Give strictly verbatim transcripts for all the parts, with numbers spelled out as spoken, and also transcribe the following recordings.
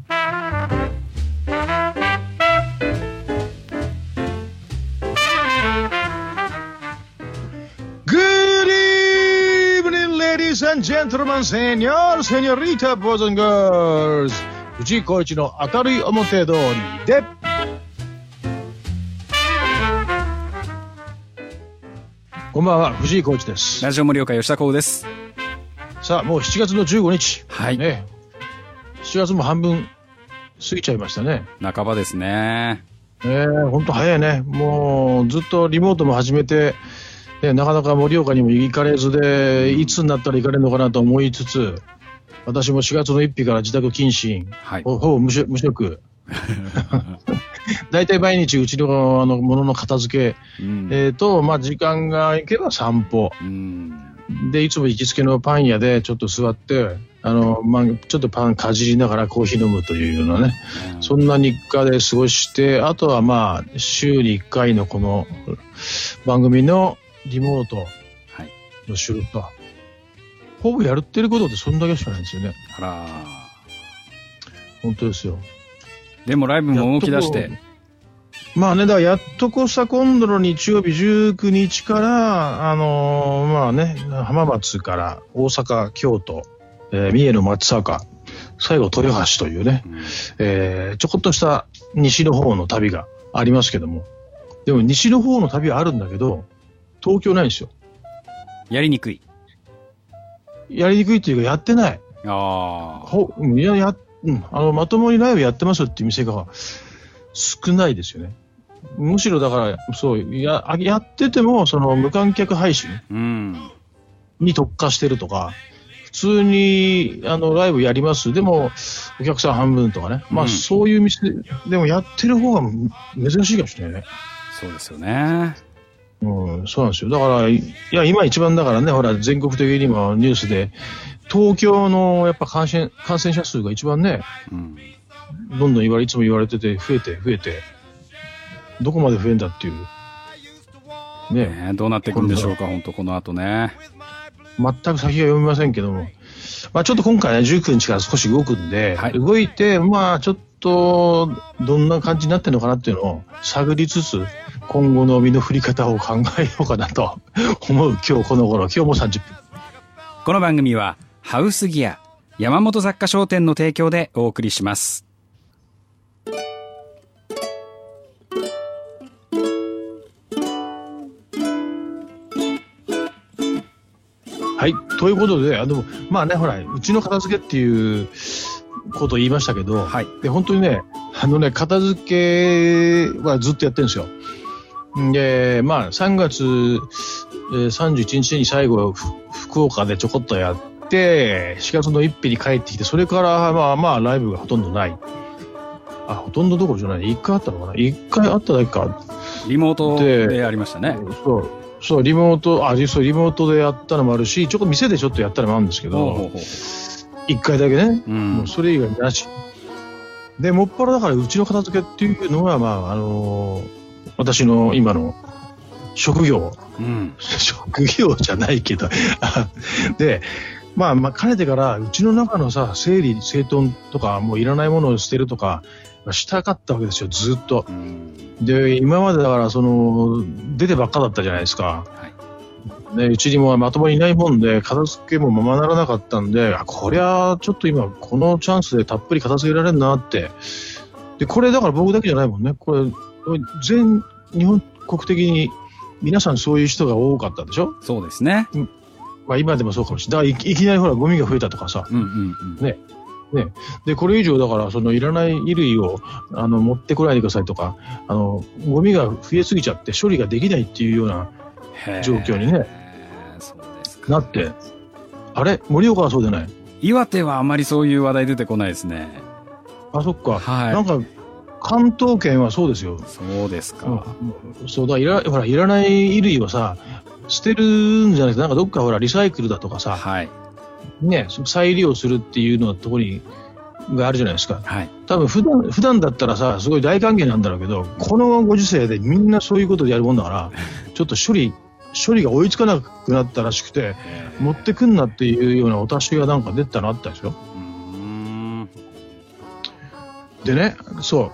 Ladies and gentlemen, señor, señorita, boys and girls 藤井浩一の明るい表通りでこんばんは、藤井浩一です。 ラジオ盛岡吉田光です。 さあ、もうしちがつのじゅうごにち、 はいね、しちがつも半分過ぎちゃいましたね。 半ばですね。 えー、ほんと早いね。もうずっとリモートも始めてね、なかなか盛岡にも行かれずで、いつになったら行かれるのかなと思いつつ、私もしがつのついたちから自宅謹慎、はい、ほぼ無職、無職だいたい毎日うちのあのものの片付け、うん、えーと、まあ、時間がいけば散歩、うん、でいつも行きつけのパン屋でちょっと座ってあの、まあ、ちょっとパンかじりながらコーヒー飲むというようなね、うん、そんな日課で過ごして、あとはまあ週にいっかいのこの番組のリモートの仕事、はい、ほぼやってることってそんだけしかないんですよね。 あら、 本当ですよ。 でもライブも動き出して、 まあね、だからやっとこさ今度の日曜日じゅうくにちからあのー、まあね、浜松から大阪、京都、えー、三重の松阪、最後豊橋というね、うん、えー、ちょこっとした西の方の旅がありますけども、でも西の方の旅はあるんだけど東京ないんですよ。 やりにくい。 やりにくいっていうかやってない。 ああ。 ほいやや、うん、あのまともにライブやってますっていう店が少ないですよね。むしろだからそうややっててもその無観客配信に特化してるとか、普通にあのライブやりますでもお客さん半分とかね、まあ、うん、そういう店でもやってる方が珍しいかもしれないね。 そうですよね。 うん、そうなんですよ。だからいや今一番だからね、ほら全国的にもニュースで東京のやっぱ感染感染者数が一番ね、うん、どんどん言われいつも言われてて増えて増えてどこまで増えんだっていうね。 ね、どうなっていくんでしょうか本当この後ね。 全く先が読みませんけども、まあ、ちょっと今回ねじゅうくにちから少し動くんで、はい、動いてまあちょっとどんな感じになってるのかなっていうのを探りつつ今後の身の振り方を考えようかなと思う今日この頃。今日もさんじゅっぷん。 この番組はハウスギア山本雑貨商店の提供でお送りします。 はい、ということで、あでもまあね、ほらうちの片付けっていうことを言いましたけど、はい、で本当にね、あのね片付けはずっとやってるんですよ。でまあさんがつさんじゅういちにちに最後福岡でちょこっとやってしがつのついたちに帰ってきて、それからまあまあライブがほとんどない。あほとんどどころじゃない、いっかいあったのかな、いっかいあっただけか。 リモートでありましたね。 そうそうリモートあそうリモートでやったのもあるし、ちょっと店でちょっとやったのもあるんですけど、ほうほうほういっかいだけね、うん、もうそれ以外なしで、もっぱらだからうちの片付けっていうのはまああのー、私の今の職業、うん、職業じゃないけどでまあまあかねてからうちの中のさ整理整頓とかもういらないものを捨てるとかしたかったわけですよずっと、うん、で今までだからその出てばっかだったじゃないですか、はいね、うちにもまともにいないもんで片付けもままならなかったんで、あこりゃちょっと今このチャンスでたっぷり片付けられるなって。でこれだから僕だけじゃないもんね、これ全日本国的に皆さんそういう人が多かったでしょ。 そうですね、 まあ、今でもそうかもしれない。だからいきなりほらゴミが増えたとかさ、うんうんうん、ねね、でこれ以上だからそのいらない衣類をあの持ってこないでくださいとか、あのゴミが増えすぎちゃって処理ができないっていうような状況にねそうですかなって、あれ盛岡はそうじゃない？ 岩手はあまりそういう話題出てこないですね。 あそっか、はい、なんか関東圏はそうですよ。 そうですか、 うん、そうだいらほらいらない衣類をさ捨てるんじゃなくて、なんかどっかほらリサイクルだとかさ、はいね、再利用するっていうのところにがあるじゃないですか、はい、多分普段普段だったらさすごい大歓迎なんだろうけど、このご時世でみんなそういうことでやるもんだからちょっと処理処理が追いつかなくなったらしくて、持ってくんなっていうようなお達しがなんか出たのあったでしょ。うーんでね、そう。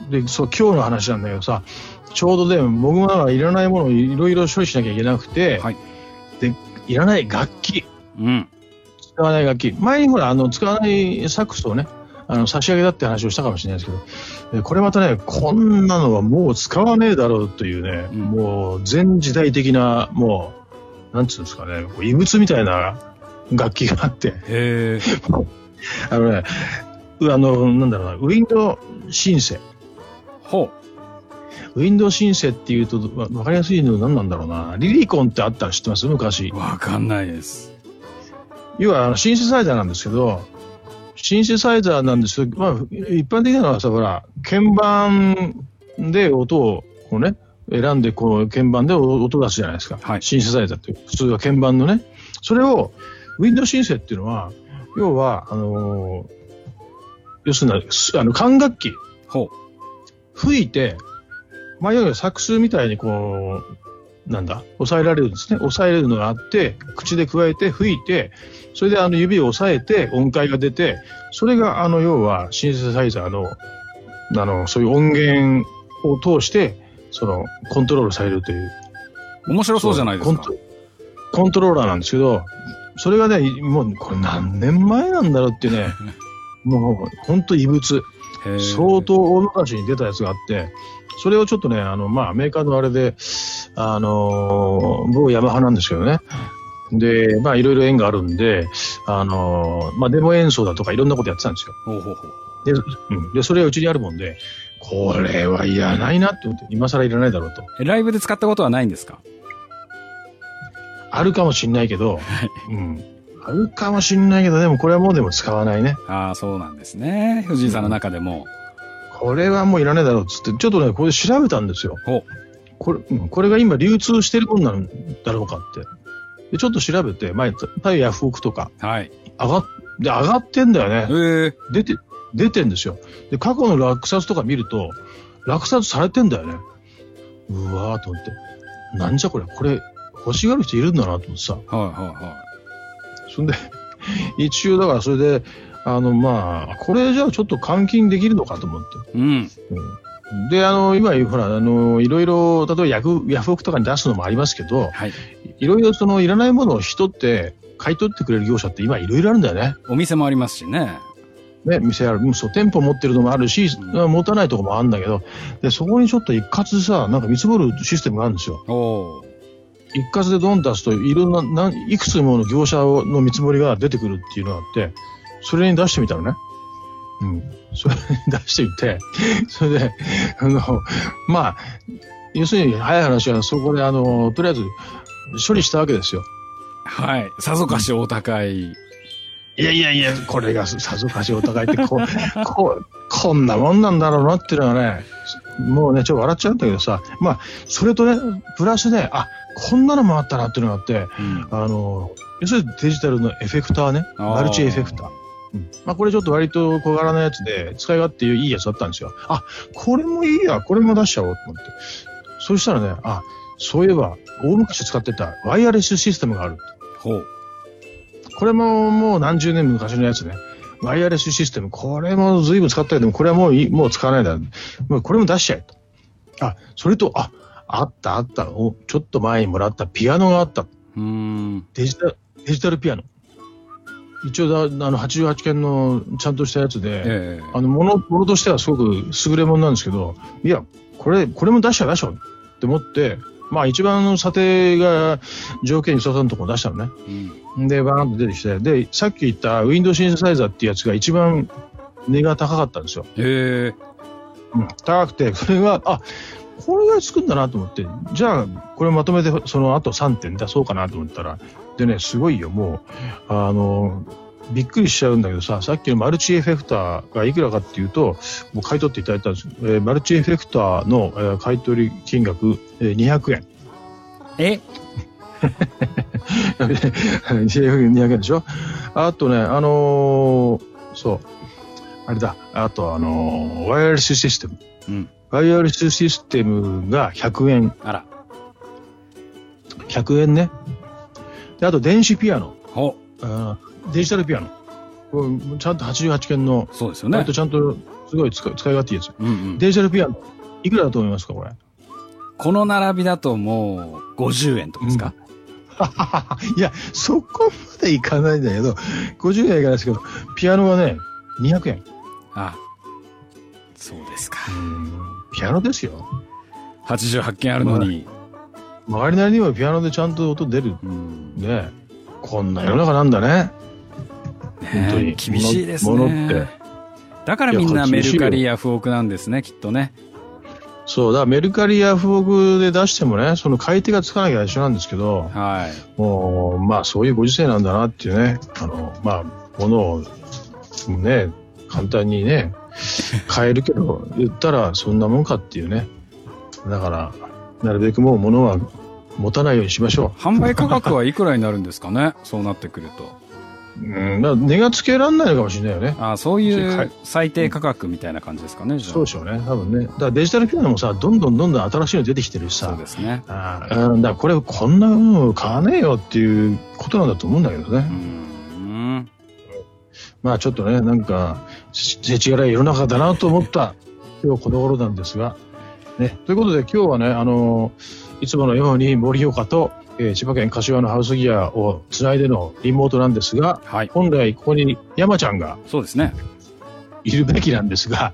で、そう、今日の話なんだけどさ、ちょうどで、僕がいらないものをいろいろ処理しなきゃいけなくて、はい、で、いらない楽器。うん。使わない楽器。前にほら、あの、使わないサックスをね、あの、差し上げだって話をしたかもしれないですけど、これまたね、こんなのはもう使わねえだろうというね、うん、もう全時代的な、もう、なんつうんですかね、異物みたいな楽器があって、へー。あのね、あの、なんだろうな、ウィンドウシンセ。ほう。ウィンドウシンセっていうと、わかりやすいの何なんだろうな。リリコンってあったら知ってます？昔。 わかんないです。 要は、あの、シンセサイザーなんですけど、シンセサイザーなんですけど、まあ、一般的なのはさ、ほら、鍵盤で音をこうね、選んで、こう、鍵盤で音出すじゃないですか。はい、シンセサイザーって、普通は鍵盤のね。それを、ウィンドウシンセっていうのは、要は、あのー、要するに、あの、管楽器。ほう。吹いて、まあ、いわゆるサックスみたいにこう、なんだ、抑えられるんですね。抑えれるのがあって、口で加えて吹いて、それであの指を押さえて音階が出て、それがあの要はシンセサイザーの、あの、そういう音源を通して、その、コントロールされるという。 面白そうじゃないですか。 コント、コントローラーなんですけど、それがね、もうこれ何年前なんだろうってね、もう本当異物。相当大昔に出たやつがあって、それをちょっとね、あの、まあ、メーカーのあれで、あのー、某ヤマハなんですけどね。で、まあ、いろいろ縁があるんで、あのー、まあ、デモ演奏だとかいろんなことやってたんですよ。ほうほうほう。で、うん。で、それはうちにあるもんで、これはいらないなって思って、今更いらないだろうと。 え、ライブで使ったことはないんですか？ あるかもしんないけど、うん。あるかもしんないけど、でもこれはもうでも使わないね。 ああ、そうなんですね。藤井さんの中でも。 うん、これはもういらないだろうっつって、ちょっとね、これ調べたんですよ。これ、うん、これが今流通してるもんなんだろうかって。で、ちょっと調べて、前、タイヤフオクとか、はい。上がっ、で、上がってんだよね。へー。出て、出てんですよ。で、過去の落札とか見ると、落札されてんだよね。うわーと思って。なんじゃこれ、これ、欲しがる人いるんだなと思ってさ。はいはいはい。そんで、一応だからそれで、あの、まあ、これじゃあちょっと換金できるのかと思って。うん。うん、で、あの、今、ほら、あの、いろいろ、例えばヤフ、ヤフオクとかに出すのもありますけど、はい。いろいろその、いらないものを人って買い取ってくれる業者って今いろいろあるんだよね。 お店もありますしね。 ね、店ある。そう、店舗持ってるのもあるし、うん、持たないとこもあるんだけど、で、そこにちょっと一括でさ、なんか見積もるシステムがあるんですよ。おー。一括でドン出すといろんな、いくつもの業者の見積もりが出てくるっていうのがあって、それに出してみたのね。うん。それに出してみて、それで、あの、まあ、要するに早い話はそこであの、とりあえず処理したわけですよ。 はい。さぞかしお高い。いやいやいや、これがさぞかしお高いってこう、こう、こんなもんなんだろうなっていうのはね、もうね、ちょっと笑っちゃうんだけどさ、まあ、それとね、プラスで、あ、こんなのもあったなっていうのがあって、うん、あの、要するにデジタルのエフェクターね、マルチエフェクター。うん、まあ、これちょっと割と小柄なやつで、使い勝手いいやつだったんですよ。あ、これもいいや、これも出しちゃおうと思って。そしたらね、あ、そういえば、大昔使ってたワイヤレスシステムがある。ほう。これももう何十年昔のやつね。ワイヤレスシステム。これも随分使ったけども、これはもういい、もう使わないだ。もうこれも出しちゃえと。あ、それと、あ、あったあった。お、ちょっと前にもらったピアノがあった。うーん。デジタル、デジタルピアノ。一応だ、あの、はちじゅうはちけんのちゃんとしたやつで、えー、あの、もの、ものとしてはすごく優れものなんですけど、いや、これ、これも出しちゃ出しちゃって思って、まあ一番の査定が条件に沿ったところ出したのね。うん、で、バーンと出てきて、で、さっき言ったウィンドウシンセサイザーっていうやつが一番値が高かったんですよ。へえ。うん、高くて、それが、あ、これがつくんだなと思って、じゃあ、これまとめて、その後さんてん出そうかなと思ったら、でね、すごいよ、もう、あの、びっくりしちゃうんだけどさ、さっきのマルチエフェクターがいくらかっていうと、もう買い取っていただいたんです。えー、マルチエフェクターの、えー、買い取り金額、えー、にひゃくえん。 えにひゃくえんでしょ。あとね、あのー、そう、あれだ、あとあのー、ワイヤレスシステム。うん。ワイヤレスシステムがひゃくえん。あら。ひゃくえんね。で、あと電子ピアノ。ほう。あデジタルピアノ。これちゃんとはちじゅうはちけんの。 そうですよね。 割とちゃんとすごい使い、使い勝手いいやつ、 うんうん、 デジタルピアノいくらだと思いますかこれ。 この並びだともうごじゅうえんとかですか、 うん、いやそこまでいかないんだけどごじゅうえんはいかないですけどピアノはねにひゃくえん。 あ、そうですか。 うん、ピアノですよ。 はちじゅうはちけんあるのに、 まあ、周りなりにはピアノでちゃんと音出る、うん、ね。こんな世の中なんだね。本当に厳しいですね。ものってだからみんなメルカリやフオークなんですね、きっとね。 そうだ、メルカリやフオークで出してもね、その買い手がつかなきゃ一緒なんですけど、 はい、 もうまあそういうご時世なんだなっていうね、あのまあ物をね簡単にね買えるけど言ったらそんなもんかっていうね。だからなるべくもう物は持たないようにしましょう。 販売価格はいくらになるんですかね、そうなってくると。 うん、だ値がつけられないのかもしれないよね。 ああ、そういう最低価格みたいな感じですかね、じゃあ。 そうでしょうね、多分ね。だからデジタルピアノもさ、どんどんどんどん新しいの出てきてるしさ。 そうですね。 ああ、だからこれこんなの買わねえよっていうことなんだと思うんだけどね。うん、まあちょっとね、なんか世知辛い世の中だなと思った今日この頃なんですが、ね。ということで今日はね、あのいつものように盛岡とえー、千葉県柏のハウスギアをつないでのリモートなんですが、はい、本来ここに山ちゃんがそうですねいるべきなんですが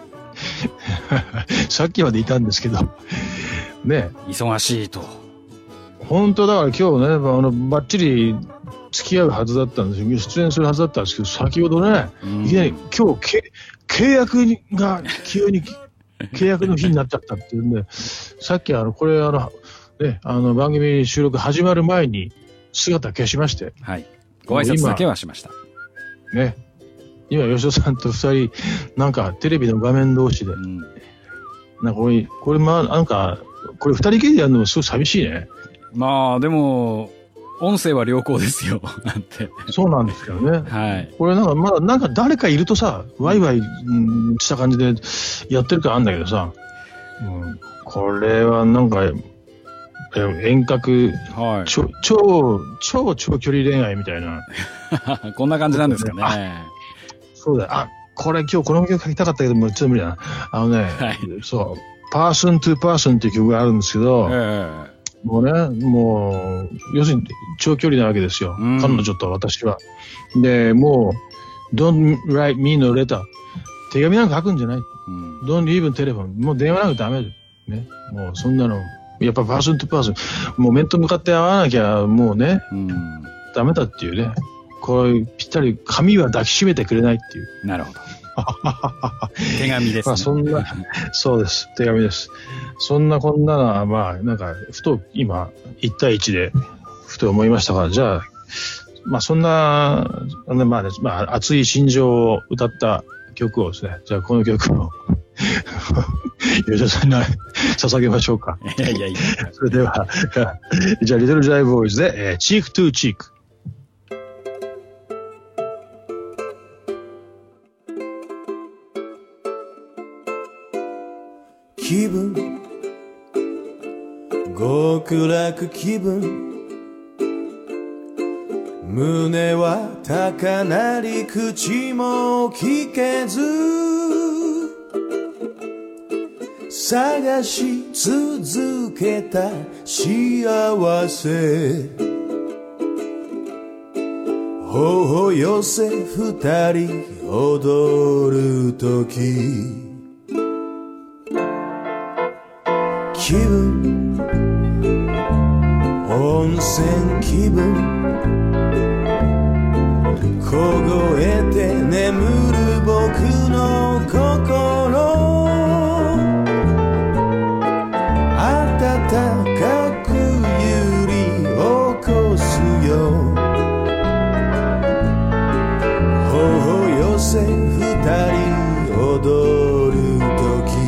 さっきまでいたんですけどね、 忙しいと。 本当だから今日ね、あのバッチリ付き合うはずだったんですよ、出演するはずだったんですけど、先ほどね、いきなり今日契約が急に契約の日になっちゃったっていうんで、さっきあのこれあのね、あの番組収録始まる前に姿消しまして、 はい、ご挨拶だけはしました。 ね、今吉田さんとふたりなんかテレビの画面同士で、うん、なんかこれこれまあなんかこれふたりきりでやるのもすごい寂しいね。 まあでも音声は良好ですよなんて。 そうなんですけどね。 はい。 これなんかまだなんか誰かいるとさ、ワイワイした感じでやってるからあるんだけどさ、うん、これはなんか。遠隔、はい、超超超長距離恋愛みたいなこんな感じなんですかね。 そうだ、あ、これ今日この曲書きたかったけどもちょっと無理だな。あのね、はい、そうパーソントゥパーソンっていう曲があるんですけど、えー、もうね、もう要するに長距離なわけですよ、うん、彼女と私は。でもう Don't write me no letter、 手紙なんか書くんじゃない、うん、Don't leave telephone、 もう電話なんかダメだね。もうそんなのやっぱパーソンとパーソン、もう面と向かって会わなきゃもうね、うん、ダメだっていうね。こうぴったり髪は抱きしめてくれないっていう。 なるほど。手紙ですね。 まあそんな、そうです。手紙です。そんなこんなのまあなんかふと今いち対いちでふと思いましたが、じゃあまあそんなまあ、ね、まあ熱い心情を歌った曲をですね、じゃあこの曲を吉田さんに捧げましょうか。 いやいやいや。 それではじゃあリトルジャイボーイズで、えー、チークトゥーチーク。 気分極楽気分、胸は高鳴り口も聞けず探し続けた幸せ、頬寄せ二人踊るとき、気分温泉気分、凍えて眠る僕の心、暖かく揺り起こすよ、頬寄せ二人踊るとき、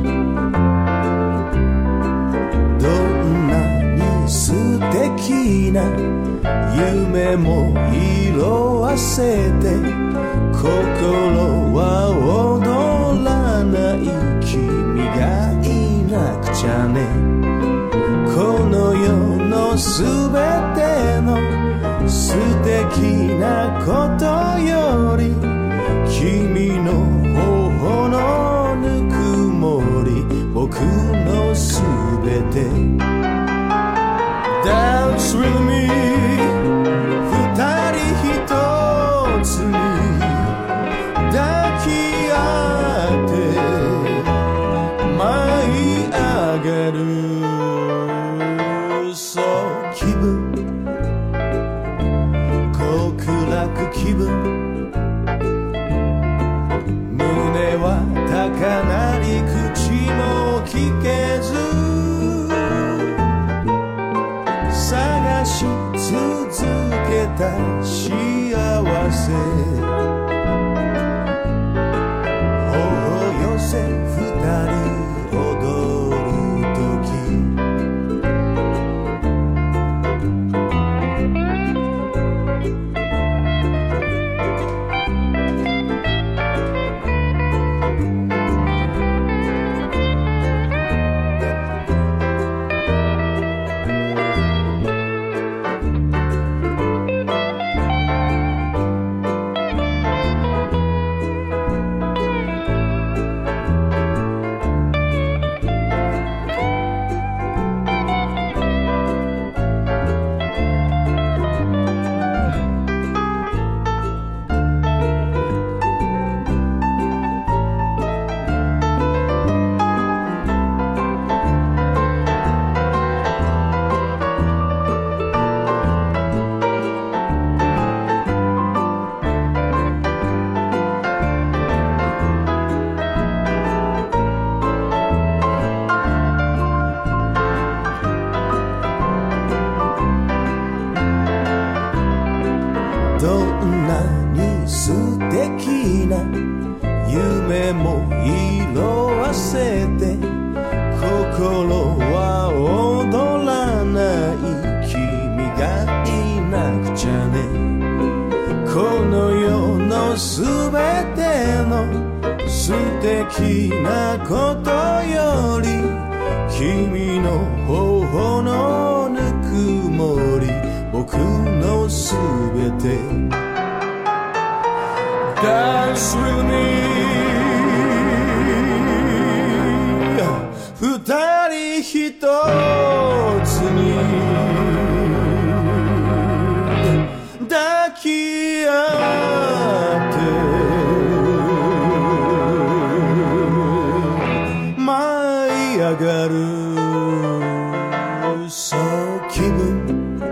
どんなに素敵な夢も色あせて心は踊らない、君がいなくちゃね、この世のすべての素敵なことより君の頬の夢も色あせて心は踊らない君がいなくちゃねこの世のすべての素敵なことより君の頬のぬくもり僕のすべて Dance with me 二人一つに抱き合って舞い上がるそう気分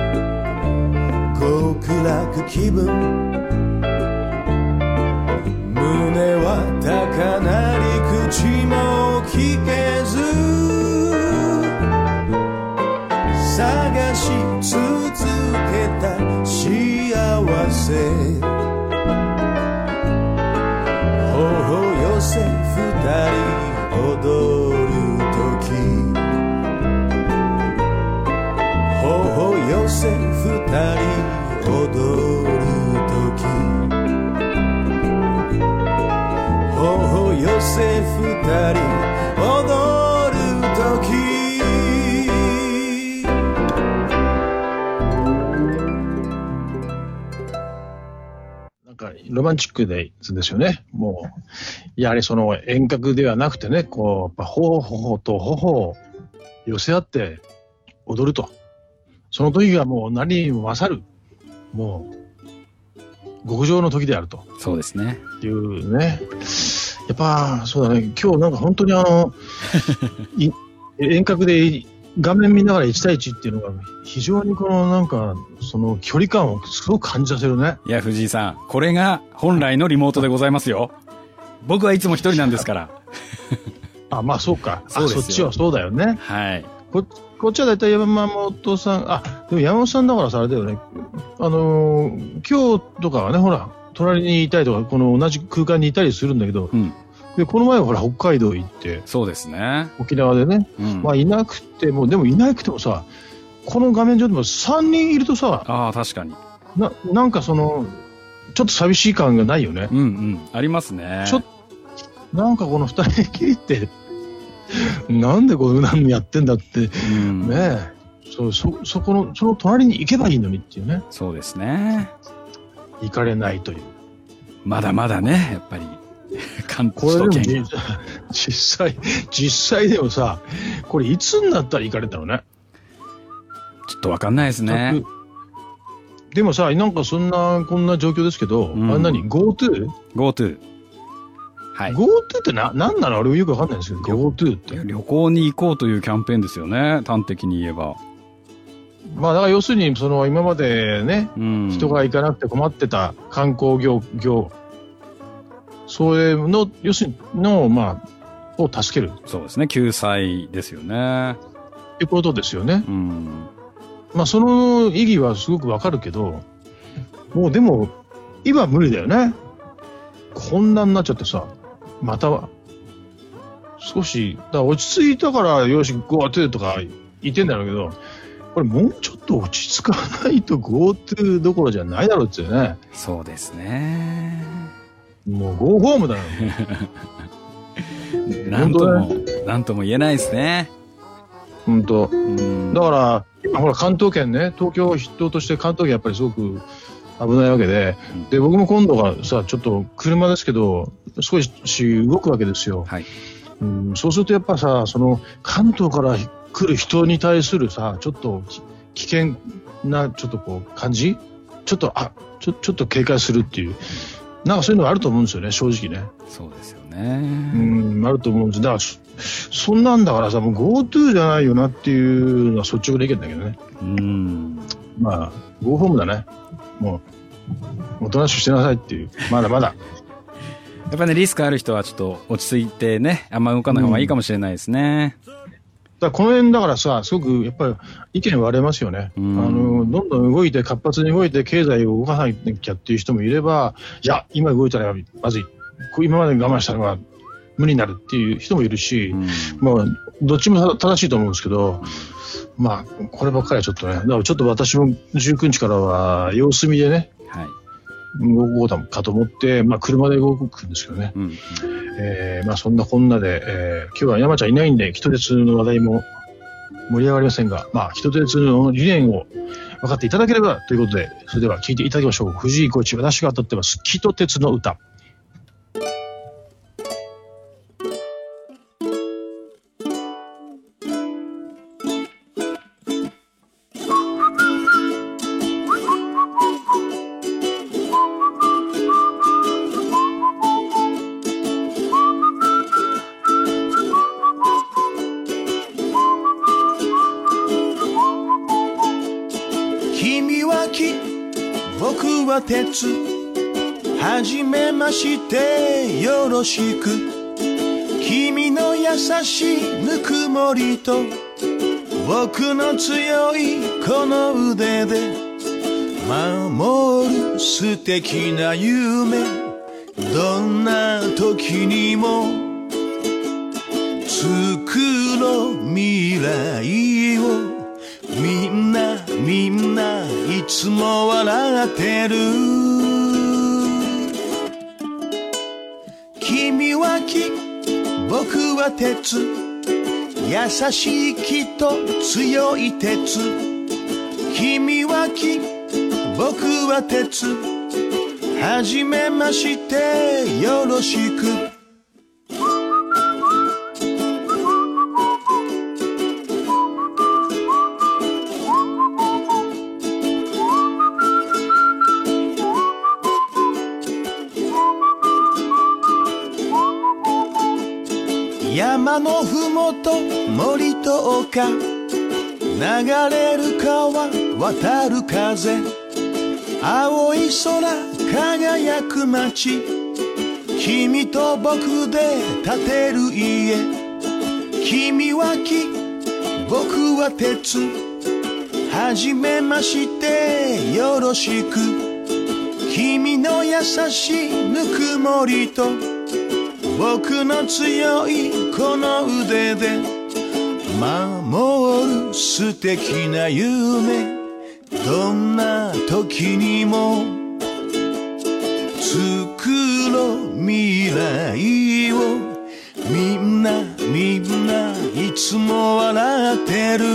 極楽気分胸は高鳴り口も聞けず探し続けた幸せ頬寄せ二人踊る時頬寄せ二人踊る時頬寄せ二人踊る時ロマンチックですよね。もう、やはりその遠隔ではなくてね、こう、頬と頬を寄せ合って踊ると。その時がもう何にも勝る、もう、極上の時であると。 そうですね。 いうね。やっぱ、そうだね、今日なんか本当にあの、遠隔で画面見ながらいち対いちっていうのが非常にこのなんかその距離感をすごく感じさせるね。 いや藤井さん、これが本来のリモートでございますよ。僕はいつも一人なんですから。あ、 まあそうか。そうですよ。そっちはそうだよね。 はい。 こ, こっちはだいたい山本さん、あ、でも山本さんだからさあれだよね。あのー、今日とかはね、ほら隣にいたりとかこの同じ空間にいたりするんだけど。うん、でこの前はほら北海道行ってそうですね沖縄でね、うん、まあいなくてもでもいなくてもさこの画面上でもさんにんいるとさあ確かにな, なんかそのちょっと寂しい感がないよね。 うんうんありますね。 ちょなんかこのふたりきりってなんでこうなんやってんだって、うん、ねえ そ, そ, そこのその隣に行けばいいのにっていうね。 そうですね行かれないというまだまだねやっぱりこれでも実際実際でもさこれいつになったら行かれたのね。 ちょっとわかんないですね。 でもさなんかそんなこんな状況ですけど、うん、あれ何 GoTo？ GoTo はい GoTo ってな何なの俺よくわかんないんですけど GoTo って旅行に行こうというキャンペーンですよね端的に言えば。 まあだから要するにその今までね、うん、人が行かなくて困ってた観光業業それの要するにのまあを助ける。 そうですね救済ですよね。 ってことですよね。 うん。 まあその意義はすごくわかるけど、もうでも今は無理だよね。こんなになっちゃってさ、また少しだから落ち着いたからよし GoTo とか言ってんだろうけど、これもうちょっと落ち着かないと GoTo どころじゃないだろうっていうね。 そうですね。 もう Go ホームだよ。 なんとも、なんとも言えないですね。 本当。だから今ほら関東圏ね、東京を筆頭として関東圏やっぱりすごく危ないわけで、うん、で僕も今度はさちょっと車ですけど少し動くわけですよ。 はい。 うん、そうするとやっぱさその関東から来る人に対するさちょっと危険なちょっとこう感じ、ちょっとあちょちょっと警戒するっていう。なんかそういうのがあると思うんですよね、正直ね。 そうですよね。 うん、あると思うんです。だからそ、そんなんだからさ、もう GoTo じゃないよなっていうのは率直な意見だけどね。 うん。 まあ、Go ホームだね。もう、おとなしくしてなさいっていう。まだまだ。 やっぱね、リスクある人はちょっと落ち着いてね、あんま動かない方がいいかもしれないですね。うん、 だからこの辺だからさ、すごくやっぱり意見割れますよね。うん、あの、どんどん動いて、活発に動いて、経済を動かさなきゃっていう人もいれば、いや、今動いたらまずい。 こう今まで我慢したのが無になるっていう人もいるし、うん、まあ、どっちも正しいと思うんですけど、まあ、こればっかりはちょっとね、だからちょっと私もじゅうくにちからは様子見でね、はい、動こうかと思って、まあ、車で動くんですけどね、うん、えー、まあ、そんなこんなで、えー、今日は山ちゃんいないんで、人鉄の話題も盛り上がりませんが、まあ、人鉄の理念を分かっていただければということで、それでは聴いていただきましょう。藤井浩一、私が歌ってます、人鉄の歌。 鉄はじめましてよろしく君の優しいぬくもりと僕の強いこの腕で守る素敵な夢どんな時にも作ろう未来をみんなみんないつも笑ってる君は木僕は鉄優しい木と強い鉄君は木僕は鉄はじめましてよろしく山のふもと森と丘流れる川渡る風青い空輝く街君と僕で建てる家君は木僕は鉄はじめましてよろしく君の優しいぬくもりと僕の強いこの腕で守る素敵な夢どんな時にも作ろう未来をみんなみんないつも笑ってる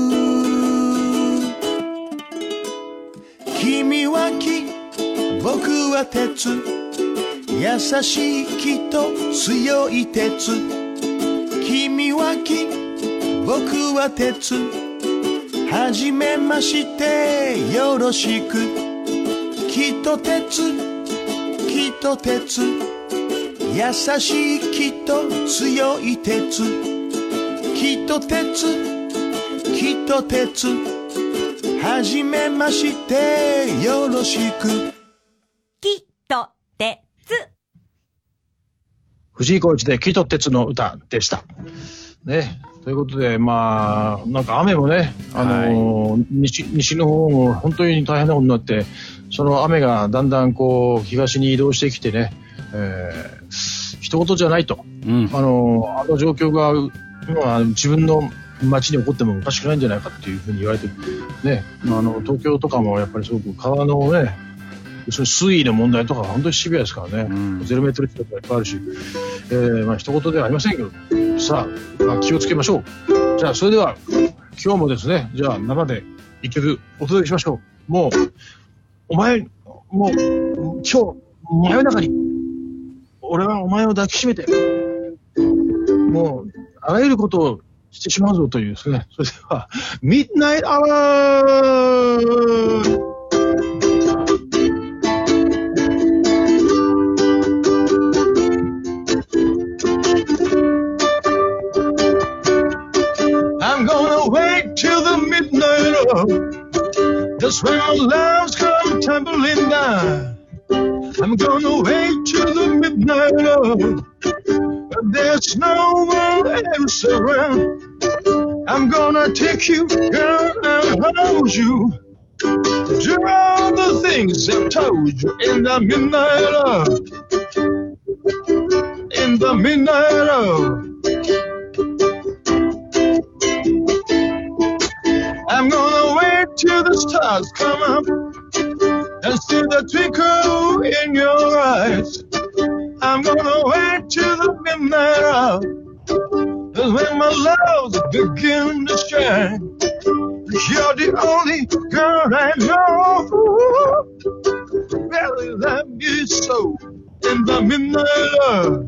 君は木僕は鉄優しい木と強い鉄君は木僕は鉄はじめましてよろしく木と鉄木と鉄優しい木と強い鉄木と鉄木と鉄はじめましてよろしく木と鉄藤井浩一で木と鉄の歌でした。ね。ということで、まあ、なんか雨もね、あのーはい、西、西の方も本当に大変なことになって、その雨がだんだんこう、東に移動してきてね、えー、一言じゃないと。うん、あのー、あの状況が、今自分の街に起こってもおかしくないんじゃないかっていうふうに言われてる。ね。あの、東京とかもやっぱりすごく川のね、その水位の問題とか本当にシビアですからね、うん、ゼロメートル地帯がいっぱいあるし、えー、まあ一言ではありませんけど、さあ、まあ、気をつけましょう。じゃあそれでは今日もですね、じゃあ生で一曲お届けしましょう。もうお前もう今日真夜中に俺はお前を抱きしめてもうあらゆることをしてしまうぞというですね。それではミッドナイトアワーThat's when our lives come tumbling down. I'm gonna wait till the midnight hour, but there's no one else around. I'm gonna take you, girl, and hold you. Do all the things I told you in the midnight hour. in the midnight hour. I'm gonna wait till the stars come up and see the twinkle in your eyes. I'm gonna wait till the midnight hour, and when my loves begin to shine. You're the only girl I know. Really love you so. In the midnight hour,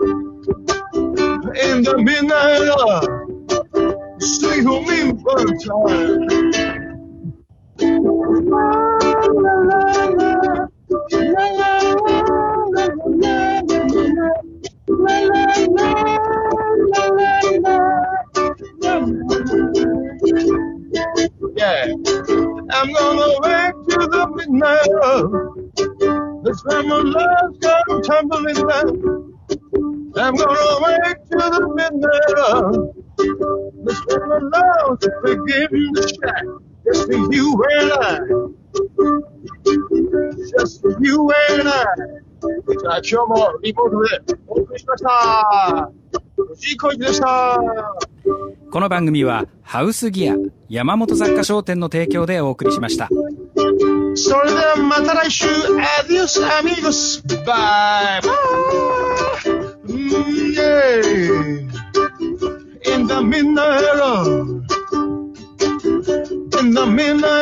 in the midnight hour, sing for me one time. Yeah, I'm gonna wait till the midnight hour. That's when my love's gonna tumbling down. I'm gonna wait till the midnight hour. That's when my love's begin to shine. Just for you and I. Just for you and I. じゃあ今日もリポートでお送りしました。藤井浩一でした。 この番組はハウスギア山本雑貨商店の提供でお送りしました。 それではまた来週。Adios amigos. Bye. Mm, yeah. In the midnight hour. In the midnight